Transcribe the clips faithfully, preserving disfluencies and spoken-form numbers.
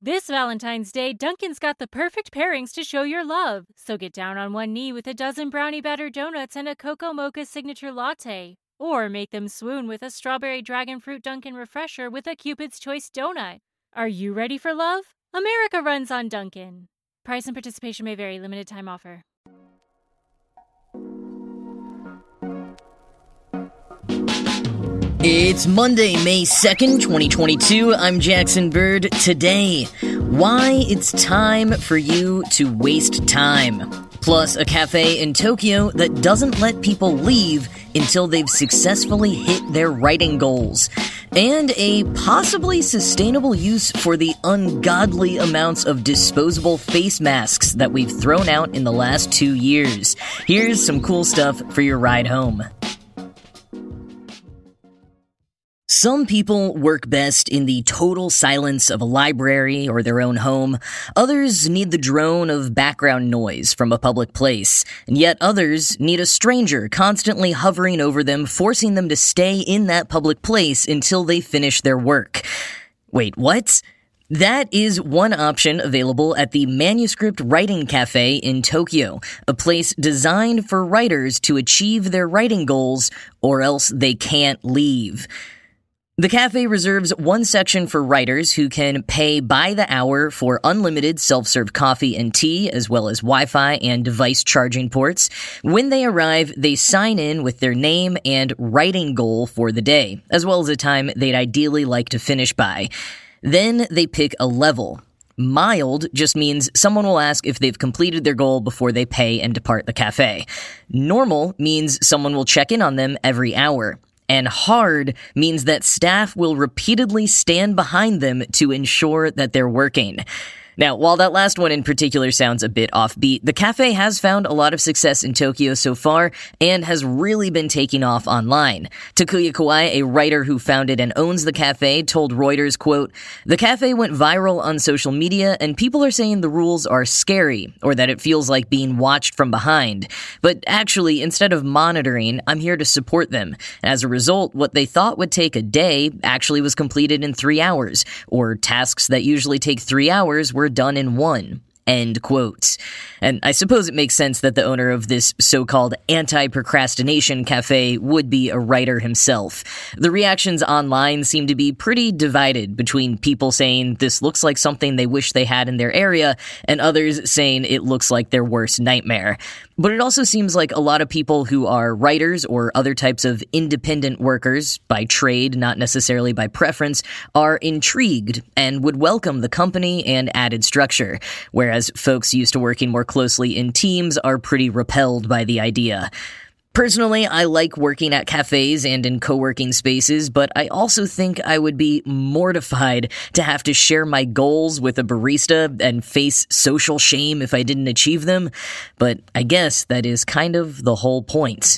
This Valentine's Day, Dunkin's got the perfect pairings to show your love. So get down on one knee with a dozen brownie batter donuts and a cocoa mocha signature latte. Or make them swoon with a strawberry dragon fruit Dunkin' refresher with a Cupid's Choice donut. Are you ready for love? America runs on Dunkin'. Price and participation may vary. Limited time offer. It's Monday, May second, twenty twenty-two. I'm Jackson Bird. Today, why it's time for you to waste time. Plus, a cafe in Tokyo that doesn't let people leave until they've successfully hit their writing goals. And a possibly sustainable use for the ungodly amounts of disposable face masks that we've thrown out in the last two years. Here's some cool stuff for your ride home. Some people work best in the total silence of a library or their own home. Others need the drone of background noise from a public place. And yet others need a stranger constantly hovering over them, forcing them to stay in that public place until they finish their work. Wait, what? That is one option available at the Manuscript Writing Cafe in Tokyo, a place designed for writers to achieve their writing goals or else they can't leave. The cafe reserves one section for writers who can pay by the hour for unlimited self-serve coffee and tea, as well as Wi-Fi and device charging ports. When they arrive, they sign in with their name and writing goal for the day, as well as a time they'd ideally like to finish by. Then they pick a level. Mild just means someone will ask if they've completed their goal before they pay and depart the cafe. Normal means someone will check in on them every hour. And hard means that staff will repeatedly stand behind them to ensure that they're working. Now, while that last one in particular sounds a bit offbeat, the cafe has found a lot of success in Tokyo so far and has really been taking off online. Takuya Kawai, a writer who founded and owns the cafe, told Reuters, quote, "The cafe went viral on social media and people are saying the rules are scary or that it feels like being watched from behind. But actually, instead of monitoring, I'm here to support them. As a result, what they thought would take a day actually was completed in three hours, or tasks that usually take three hours were done in one." End quote. And I suppose it makes sense that the owner of this so-called anti-procrastination cafe would be a writer himself. The reactions online seem to be pretty divided between people saying this looks like something they wish they had in their area and others saying it looks like their worst nightmare. But it also seems like a lot of people who are writers or other types of independent workers, by trade, not necessarily by preference, are intrigued and would welcome the company and added structure, whereas folks used to working more closely in teams are pretty repelled by the idea. Personally, I like working at cafes and in co-working spaces, but I also think I would be mortified to have to share my goals with a barista and face social shame if I didn't achieve them. But I guess that is kind of the whole point.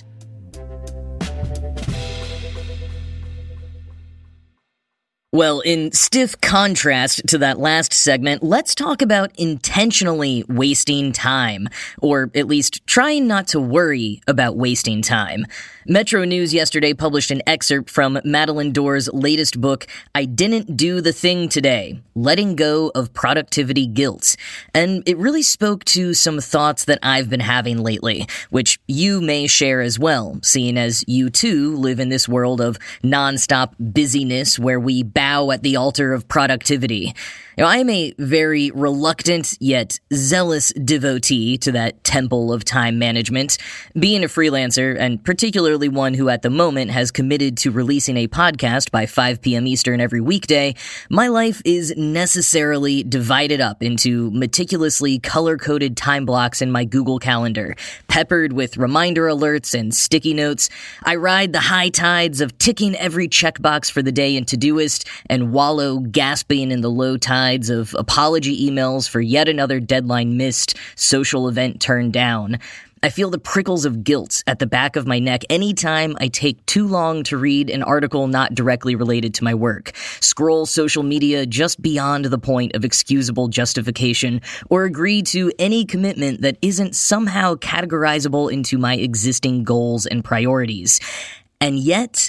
Well, in stiff contrast to that last segment, let's talk about intentionally wasting time, or at least trying not to worry about wasting time. Metro News yesterday published an excerpt from Madeline Door's latest book, I Didn't Do the Thing Today, Letting Go of Productivity Guilt. And it really spoke to some thoughts that I've been having lately, which you may share as well, seeing as you too live in this world of nonstop busyness where we bow at the altar of productivity. You know, I am a very reluctant yet zealous devotee to that temple of time management. Being a freelancer, and particularly one who at the moment has committed to releasing a podcast by five p.m. Eastern every weekday, my life is necessarily divided up into meticulously color-coded time blocks in my Google Calendar, peppered with reminder alerts and sticky notes. I ride the high tides of ticking every checkbox for the day in Todoist and wallow gasping in the low tides of apology emails for yet another deadline missed, social event turned down. I feel the prickles of guilt at the back of my neck anytime I take too long to read an article not directly related to my work, scroll social media just beyond the point of excusable justification, or agree to any commitment that isn't somehow categorizable into my existing goals and priorities. And yet,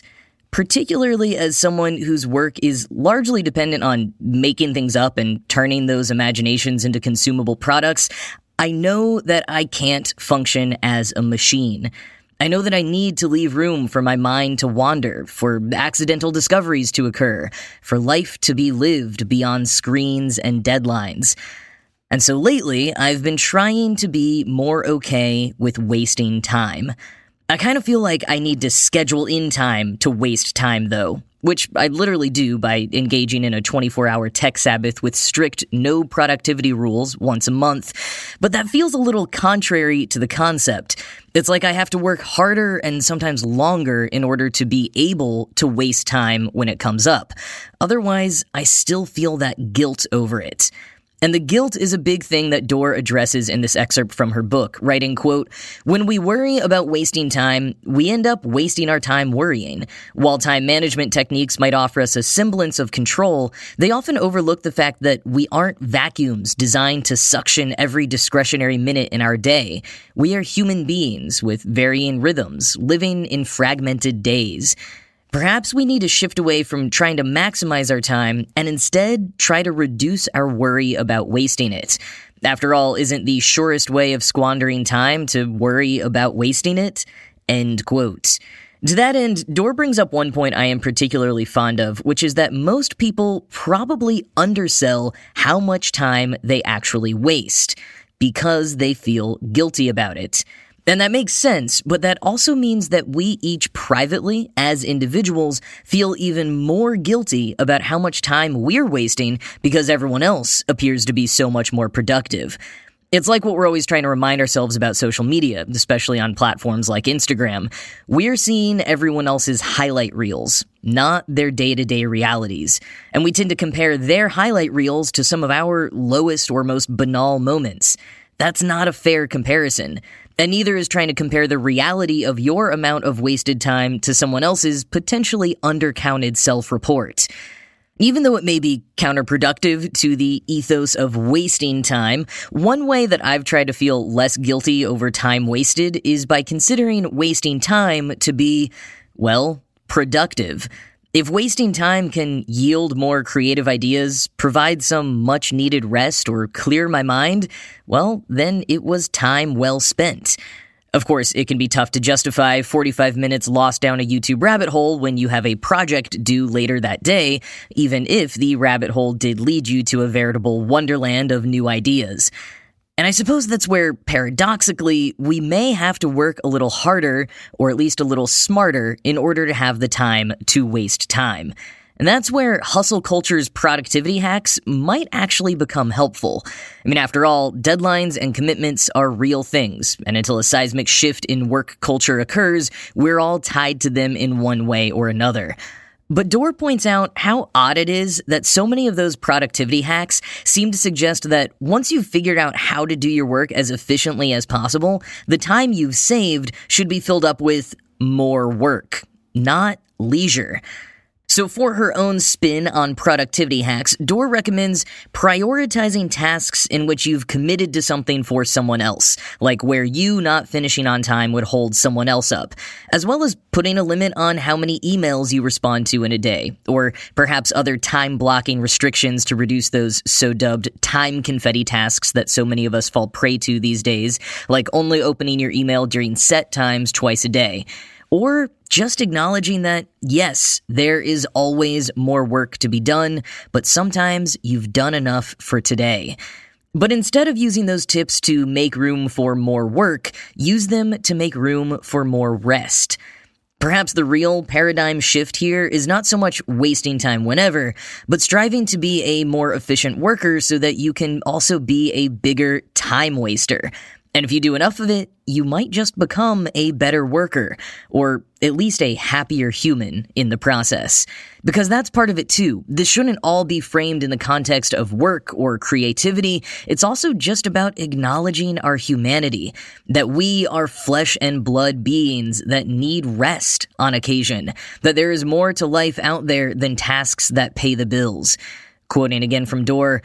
particularly as someone whose work is largely dependent on making things up and turning those imaginations into consumable products, I know that I can't function as a machine. I know that I need to leave room for my mind to wander, for accidental discoveries to occur, for life to be lived beyond screens and deadlines. And so lately, I've been trying to be more okay with wasting time. I kind of feel like I need to schedule in time to waste time, though, which I literally do by engaging in a twenty-four hour tech Sabbath with strict no productivity rules once a month. But that feels a little contrary to the concept. It's like I have to work harder and sometimes longer in order to be able to waste time when it comes up. Otherwise, I still feel that guilt over it. And the guilt is a big thing that Dor addresses in this excerpt from her book, writing, quote, "When we worry about wasting time, we end up wasting our time worrying. While time management techniques might offer us a semblance of control, they often overlook the fact that we aren't vacuums designed to suction every discretionary minute in our day. We are human beings with varying rhythms, living in fragmented days. Perhaps we need to shift away from trying to maximize our time and instead try to reduce our worry about wasting it. After all, isn't the surest way of squandering time to worry about wasting it?" End quote. To that end, Dor brings up one point I am particularly fond of, which is that most people probably undersell how much time they actually waste because they feel guilty about it. And that makes sense, but that also means that we each privately, as individuals, feel even more guilty about how much time we're wasting because everyone else appears to be so much more productive. It's like what we're always trying to remind ourselves about social media, especially on platforms like Instagram. We're seeing everyone else's highlight reels, not their day-to-day realities. And we tend to compare their highlight reels to some of our lowest or most banal moments. That's not a fair comparison. And neither is trying to compare the reality of your amount of wasted time to someone else's potentially undercounted self-report. Even though it may be counterproductive to the ethos of wasting time, one way that I've tried to feel less guilty over time wasted is by considering wasting time to be, well, productive. If wasting time can yield more creative ideas, provide some much-needed rest, or clear my mind, well, then it was time well spent. Of course, it can be tough to justify forty-five minutes lost down a YouTube rabbit hole when you have a project due later that day, even if the rabbit hole did lead you to a veritable wonderland of new ideas. And I suppose that's where, paradoxically, we may have to work a little harder, or at least a little smarter, in order to have the time to waste time. And that's where hustle culture's productivity hacks might actually become helpful. I mean, after all, deadlines and commitments are real things, and until a seismic shift in work culture occurs, we're all tied to them in one way or another. But Dor points out how odd it is that so many of those productivity hacks seem to suggest that once you've figured out how to do your work as efficiently as possible, the time you've saved should be filled up with more work, not leisure. So for her own spin on productivity hacks, Dor recommends prioritizing tasks in which you've committed to something for someone else, like where you not finishing on time would hold someone else up, as well as putting a limit on how many emails you respond to in a day, or perhaps other time-blocking restrictions to reduce those so-dubbed time confetti tasks that so many of us fall prey to these days, like only opening your email during set times twice a day. Or just acknowledging that, yes, there is always more work to be done, but sometimes you've done enough for today. But instead of using those tips to make room for more work, use them to make room for more rest. Perhaps the real paradigm shift here is not so much wasting time whenever, but striving to be a more efficient worker so that you can also be a bigger time waster. And if you do enough of it, you might just become a better worker, or at least a happier human in the process. Because that's part of it too. This shouldn't all be framed in the context of work or creativity. It's also just about acknowledging our humanity, that we are flesh and blood beings that need rest on occasion, that there is more to life out there than tasks that pay the bills. Quoting again from Dor,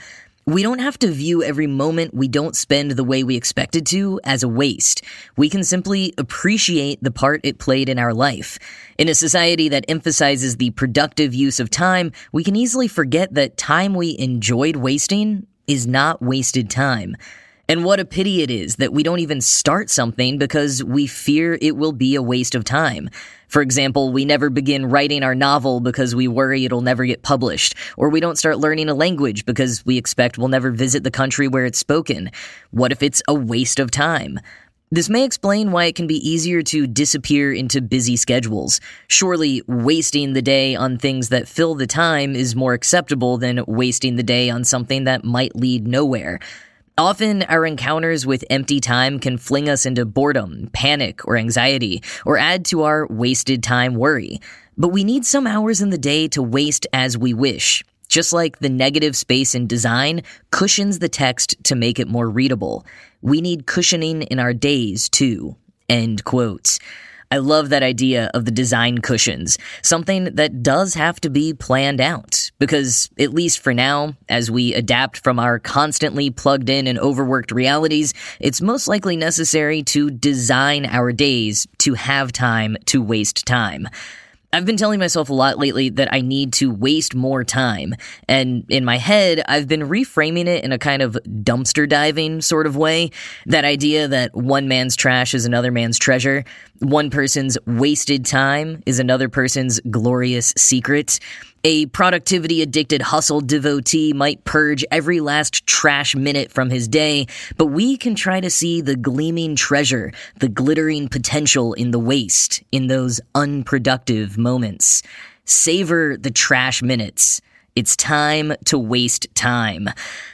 We don't have to view every moment we don't spend the way we expected to as a waste. We can simply appreciate the part it played in our life. In a society that emphasizes the productive use of time, we can easily forget that time we enjoyed wasting is not wasted time. And what a pity it is that we don't even start something because we fear it will be a waste of time. For example, we never begin writing our novel because we worry it'll never get published, or we don't start learning a language because we expect we'll never visit the country where it's spoken. What if it's a waste of time? This may explain why it can be easier to disappear into busy schedules. Surely, wasting the day on things that fill the time is more acceptable than wasting the day on something that might lead nowhere. Often, our encounters with empty time can fling us into boredom, panic, or anxiety, or add to our wasted time worry. But we need some hours in the day to waste as we wish. Just like the negative space in design cushions the text to make it more readable. We need cushioning in our days, too. End quote. I love that idea of the design cushions, something that does have to be planned out, because at least for now, as we adapt from our constantly plugged in and overworked realities, it's most likely necessary to design our days to have time to waste time. I've been telling myself a lot lately that I need to waste more time, and in my head, I've been reframing it in a kind of dumpster diving sort of way. That idea that one man's trash is another man's treasure, one person's wasted time is another person's glorious secret. A productivity-addicted hustle devotee might purge every last trash minute from his day, but we can try to see the gleaming treasure, the glittering potential in the waste, in those unproductive moments. Savor the trash minutes. It's time to waste time.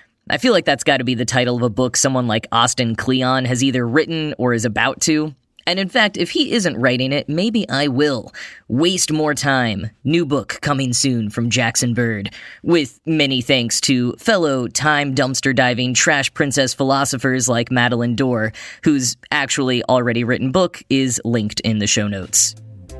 I feel like that's got to be the title of a book someone like Austin Kleon has either written or is about to. And in fact, if he isn't writing it, maybe I will. Waste More Time. New book coming soon from Jackson Bird. With many thanks to fellow time dumpster diving trash princess philosophers like Madeline Dorr, whose actually already written book is linked in the show notes.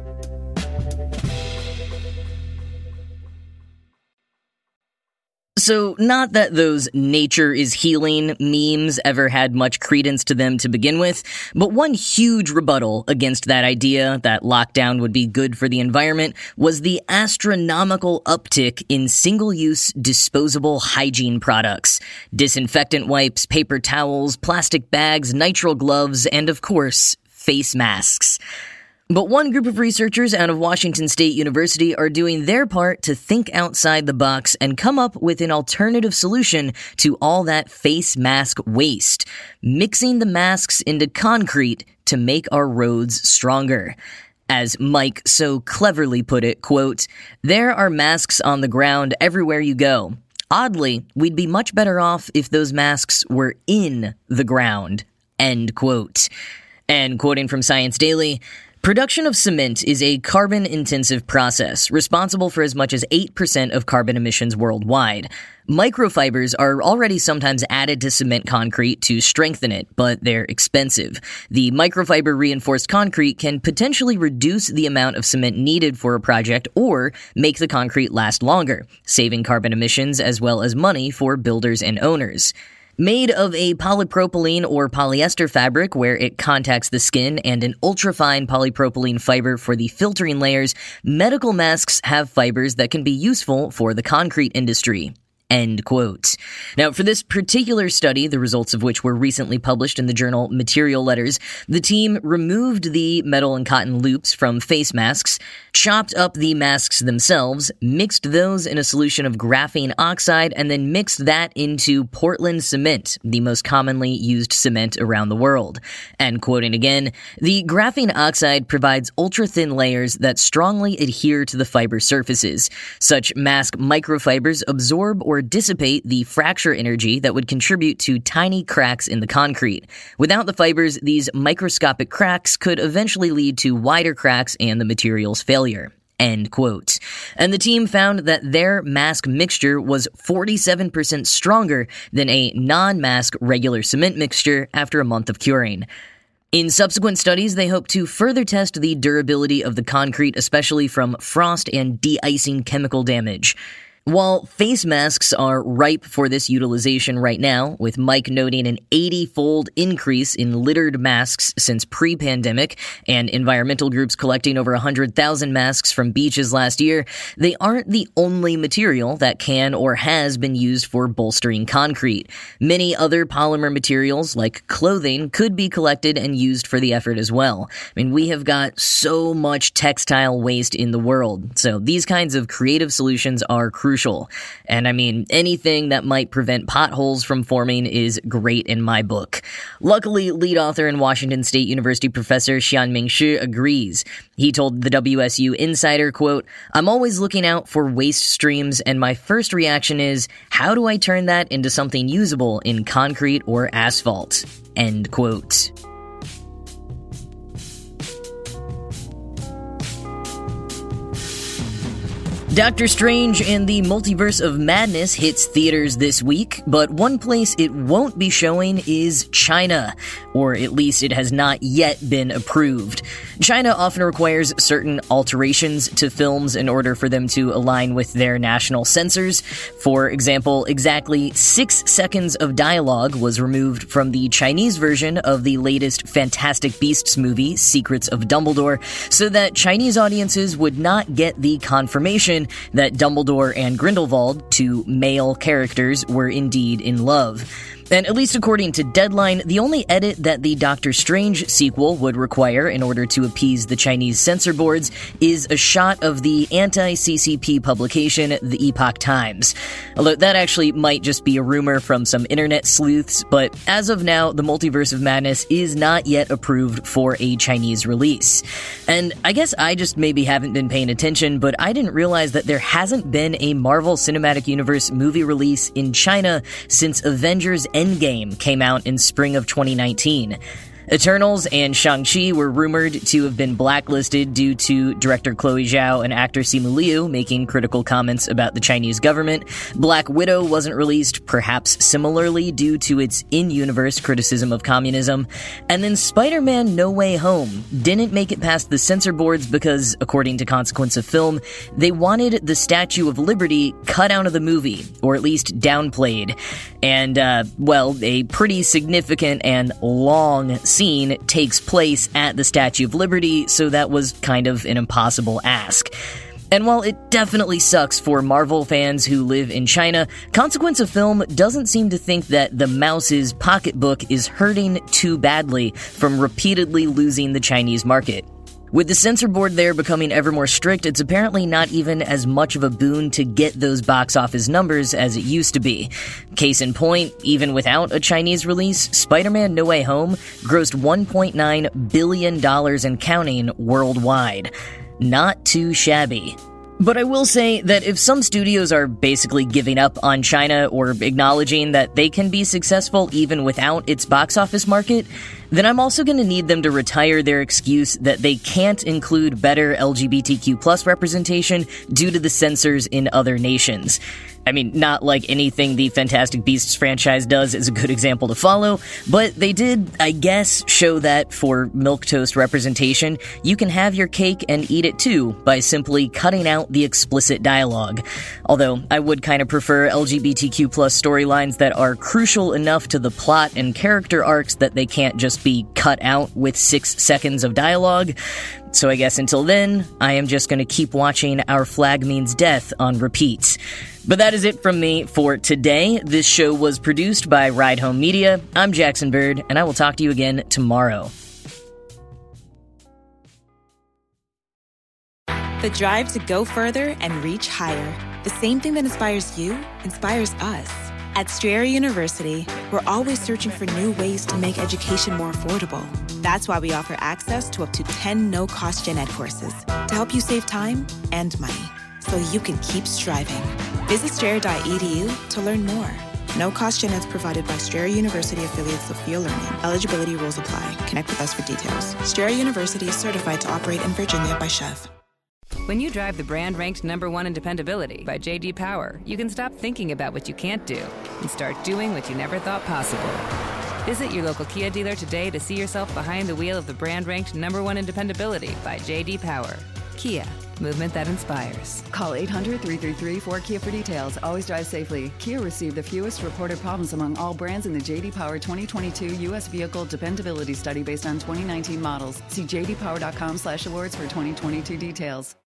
So, not that those nature is healing memes ever had much credence to them to begin with, but one huge rebuttal against that idea that lockdown would be good for the environment was the astronomical uptick in single-use disposable hygiene products. Disinfectant wipes, paper towels, plastic bags, nitrile gloves, and of course, face masks. But one group of researchers out of Washington State University are doing their part to think outside the box and come up with an alternative solution to all that face mask waste, mixing the masks into concrete to make our roads stronger. As Mike so cleverly put it, quote, "There are masks on the ground everywhere you go. Oddly, we'd be much better off if those masks were in the ground." End quote. And quoting from Science Daily, "Production of cement is a carbon-intensive process, responsible for as much as eight percent of carbon emissions worldwide. Microfibers are already sometimes added to cement concrete to strengthen it, but they're expensive. The microfiber-reinforced concrete can potentially reduce the amount of cement needed for a project or make the concrete last longer, saving carbon emissions as well as money for builders and owners. Made of a polypropylene or polyester fabric where it contacts the skin and an ultrafine polypropylene fiber for the filtering layers, medical masks have fibers that can be useful for the concrete industry." End quote. Now, for this particular study, the results of which were recently published in the journal Material Letters, the team removed the metal and cotton loops from face masks, chopped up the masks themselves, mixed those in a solution of graphene oxide, and then mixed that into Portland cement, the most commonly used cement around the world. And quoting again, "The graphene oxide provides ultra-thin layers that strongly adhere to the fiber surfaces. Such mask microfibers absorb or dissipate the fracture energy that would contribute to tiny cracks in the concrete. Without the fibers, these microscopic cracks could eventually lead to wider cracks and the material's failure." End quote. And the team found that their mask mixture was forty-seven percent stronger than a non-mask regular cement mixture after a month of curing. In subsequent studies, they hope to further test the durability of the concrete, especially from frost and de-icing chemical damage. While face masks are ripe for this utilization right now, with Mike noting an eighty-fold increase in littered masks since pre-pandemic, and environmental groups collecting over one hundred thousand masks from beaches last year, they aren't the only material that can or has been used for bolstering concrete. Many other polymer materials, like clothing, could be collected and used for the effort as well. I mean, we have got so much textile waste in the world, so these kinds of creative solutions are crucial. And I mean, anything that might prevent potholes from forming is great in my book. Luckily, lead author and Washington State University professor Xianming Shi agrees. He told the W S U Insider, quote, "I'm always looking out for waste streams, and my first reaction is, how do I turn that into something usable in concrete or asphalt?" End quote. Doctor Strange and the Multiverse of Madness hits theaters this week, but one place it won't be showing is China, or at least it has not yet been approved. China often requires certain alterations to films in order for them to align with their national censors. For example, exactly six seconds of dialogue was removed from the Chinese version of the latest Fantastic Beasts movie, Secrets of Dumbledore, so that Chinese audiences would not get the confirmation that Dumbledore and Grindelwald, two male characters, were indeed in love. And at least according to Deadline, the only edit that the Doctor Strange sequel would require in order to appease the Chinese censor boards is a shot of the anti-C C P publication, The Epoch Times. Although that actually might just be a rumor from some internet sleuths, but as of now, the Multiverse of Madness is not yet approved for a Chinese release. And I guess I just maybe haven't been paying attention, but I didn't realize that there hasn't been a Marvel Cinematic Universe movie release in China since Avengers Endgame came out in spring of twenty nineteen. Eternals and Shang-Chi were rumored to have been blacklisted due to director Chloe Zhao and actor Simu Liu making critical comments about the Chinese government. Black Widow wasn't released, perhaps similarly due to its in-universe criticism of communism. And then Spider-Man No Way Home didn't make it past the censor boards because, according to Consequence of Film, they wanted the Statue of Liberty cut out of the movie, or at least downplayed. And, uh, well, a pretty significant and long scene takes place at the Statue of Liberty, so that was kind of an impossible ask. And while it definitely sucks for Marvel fans who live in China, Consequence of Film doesn't seem to think that the mouse's pocketbook is hurting too badly from repeatedly losing the Chinese market. With the censor board there becoming ever more strict, it's apparently not even as much of a boon to get those box office numbers as it used to be. Case in point, even without a Chinese release, Spider-Man No Way Home grossed one point nine billion dollars and counting worldwide. Not too shabby. But I will say that if some studios are basically giving up on China or acknowledging that they can be successful even without its box office market, then I'm also going to need them to retire their excuse that they can't include better L G B T Q plus representation due to the censors in other nations. I mean, not like anything the Fantastic Beasts franchise does is a good example to follow, but they did, I guess, show that for milquetoast representation, you can have your cake and eat it too by simply cutting out the explicit dialogue. Although, I would kind of prefer L G B T Q plus storylines that are crucial enough to the plot and character arcs that they can't just be cut out with six seconds of dialogue. So I guess until then, I am just going to keep watching Our Flag Means Death on repeat. But that is it from me for today. This show was produced by Ride Home Media. I'm Jackson Bird, and I will talk to you again tomorrow. The drive to go further and reach higher. The same thing that inspires you inspires us. At Strayer University, we're always searching for new ways to make education more affordable. That's why we offer access to up to ten no-cost gen ed courses to help you save time and money so you can keep striving. Visit strayer dot e d u to learn more. No-cost gen eds provided by Strayer University affiliates Sophia Learning. Eligibility rules apply. Connect with us for details. Strayer University is certified to operate in Virginia by Chev. When you drive the brand ranked number one in dependability by J D Power, you can stop thinking about what you can't do and start doing what you never thought possible. Visit your local Kia dealer today to see yourself behind the wheel of the brand ranked number one in dependability by J D Power. Kia, Movement that inspires. Call eight hundred, three three three, four K I A for details. Always drive safely. Kia received the fewest reported problems among all brands in the J D Power twenty twenty-two U S Vehicle Dependability Study based on twenty nineteen models. See j d power dot com slash awards for twenty twenty-two details.